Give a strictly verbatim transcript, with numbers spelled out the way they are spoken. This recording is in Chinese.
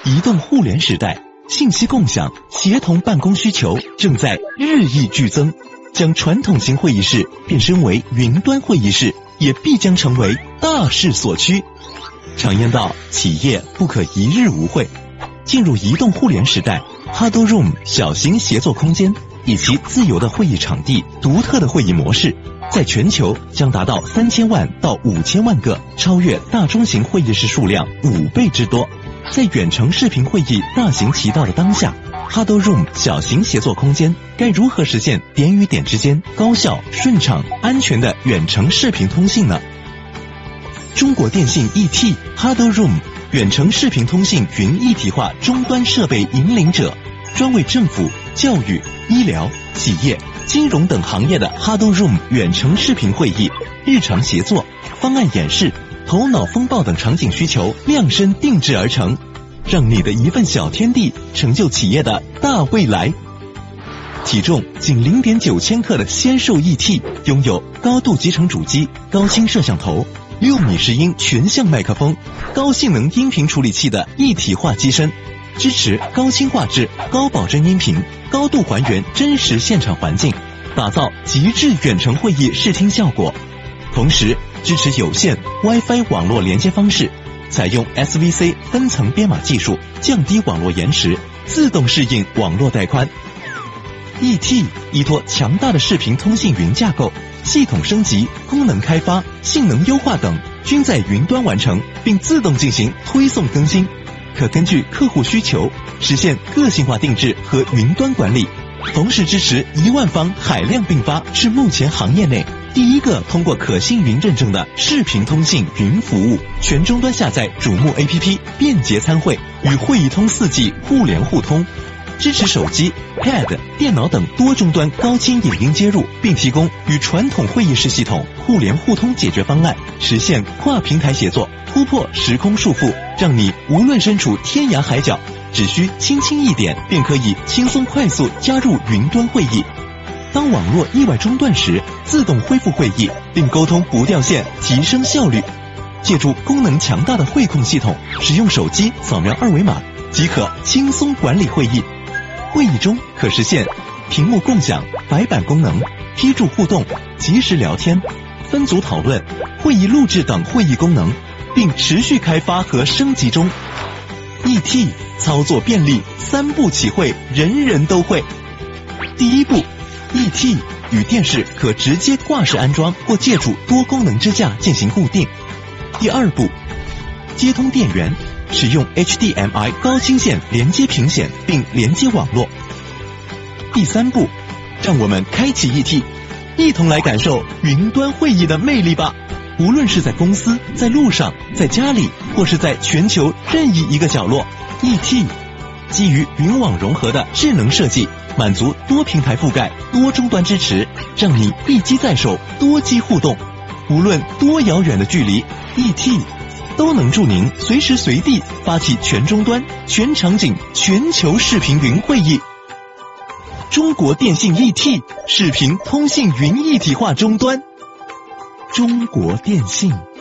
移动互联时代，信息共享、协同办公需求正在日益剧增，将传统型会议室变身为云端会议室，也必将成为大势所趋。常言道，企业不可一日无会。进入移动互联时代 ，Huddle Room 小型协作空间以其自由的会议场地、独特的会议模式，在全球将达到三千万到五千万个，超越大中型会议室数量五倍之多。在远程视频会议大行其道的当下， Huddle Room 小型协作空间该如何实现点与点之间高效、顺畅、安全的远程视频通信呢？中国电信 E T Huddle Room 远程视频通信云一体化终端设备引领者，专为政府、教育、医疗、企业、金融等行业的 Huddle Room 远程视频会议、日常协作、方案演示、头脑风暴等场景需求量身定制而成，让你的一份小天地成就企业的大未来。体重仅 零点九千克的纤瘦 E T， 拥有高度集成主机、高清摄像头、六米十英全向麦克风、高性能音频处理器的一体化机身，支持高清画质、高保真音频，高度还原真实现场环境，打造极致远程会议视听效果。同时支持有线 WiFi 网络连接方式，采用 S V C 分层编码技术，降低网络延迟，自动适应网络带宽。E T 依托强大的视频通信云架构，系统升级、功能开发、性能优化等均在云端完成，并自动进行推送更新，可根据客户需求实现个性化定制和云端管理。同时支持一万方海量并发，是目前行业内第一个通过可信云认证的视频通信云服务。全终端下载瞩目 A P P， 便捷参会，与会议通四 G 互联互通。支持手机、Pad、电脑等多终端高清影音接入，并提供与传统会议室系统互联互通解决方案，实现跨平台协作，突破时空束缚，让你无论身处天涯海角，只需轻轻一点便可以轻松快速加入云端会议。当网络意外中断时，自动恢复会议，并沟通不掉线，提升效率。借助功能强大的会控系统，使用手机扫描二维码即可轻松管理会议。会议中可实现屏幕共享、白板功能、批注互动、即时聊天、分组讨论、会议录制等会议功能，并持续开发和升级中。E T 操作便利，三步起会，人人都会。第一步 ，E T 与电视可直接挂式安装或借助多功能支架进行固定。第二步，接通电源，使用 H D M I 高清线连接屏显并连接网络。第三步，让我们开启 E T， 一同来感受云端会议的魅力吧。无论是在公司、在路上、在家里，或是在全球任意一个角落， E T 基于云网融合的智能设计，满足多平台覆盖、多终端支持，让你一机在手，多机互动。无论多遥远的距离， E T 都能助您随时随地发起全终端、全场景、全球视频云会议。中国电信 E T 视频通信云一体化终端。中国电信。